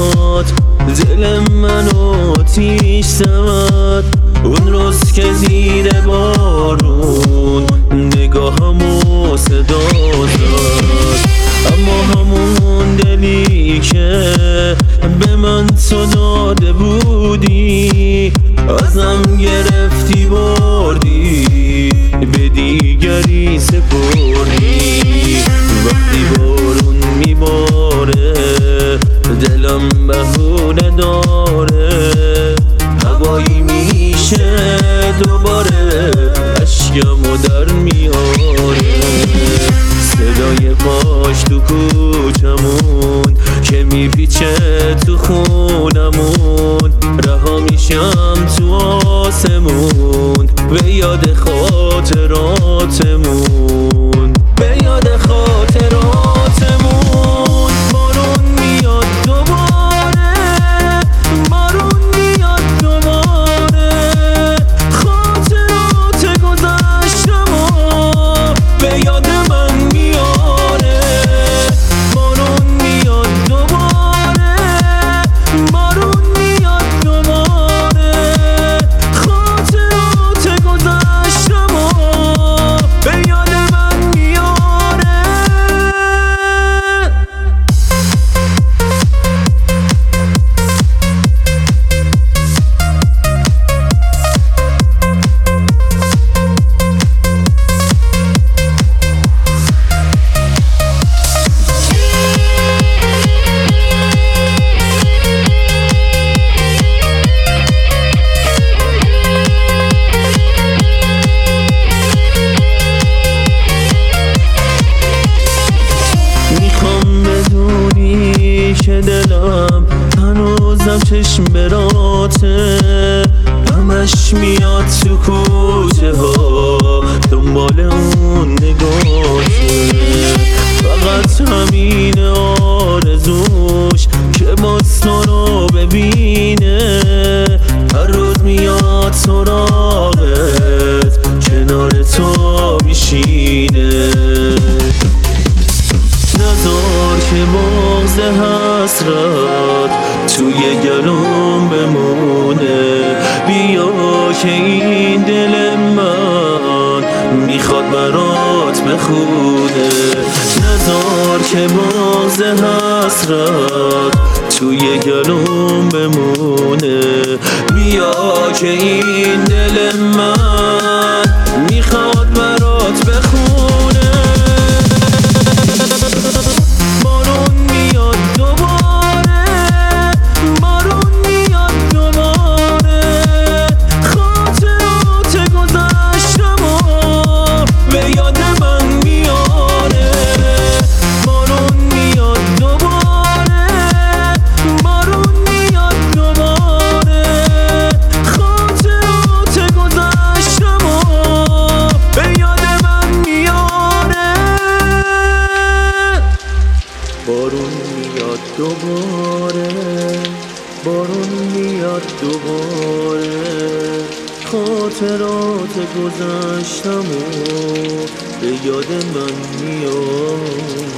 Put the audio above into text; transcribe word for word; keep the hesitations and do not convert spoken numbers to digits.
باد دل منو آتیش زد. اون روز که زیر بارون نگاهمو صدا زد، اما همون دلی که به من تو داده بودی ازم گرفتی بردی به دیگری سپردی. وقتی بارون میباره دلم بهونه داره، هوایی میشه دوباره اشکمو در میاره. صدای پاش تو کوچمون که میپیچه تو خونمون، رها میشم تو آسمون به یاد خاطراتمون، به یاد خاطراتمون. بارون میاد دوباره، بارون میاد دوباره، خاطرات گذشتمو به یاد من میاره. بارون میاد دوباره، بارون میاد دوباره، خاطرات گذشتمو به یاد من میاره. میخوام بدونی که دلم هنوزم چشم براته، همش میاد تو کوچه ها دنبال اون نگاته. فقط همین آرزوش که باز تو رو ببینه، هر روز میاد سراغت کنار تو میشینه. نذار که بغض حسرت توی گلوم بمونه، بیا که این دل من میخواد برات بخونه. نذار که بغض حسرت توی گلوم بمونه، بیا که این دل من میخواد برات بخونه. بارون میاد دوباره، بارون میاد دوباره، خاطرات گذشتمو به یاد من میاره. بارون میاد دوباره، بارون میاد دوباره، خاطرات گذشتمو به یاد من میاره. بارون میاد دوباره، بارون میاد دوباره، خاطرات گذشتمو به یاد من میاد.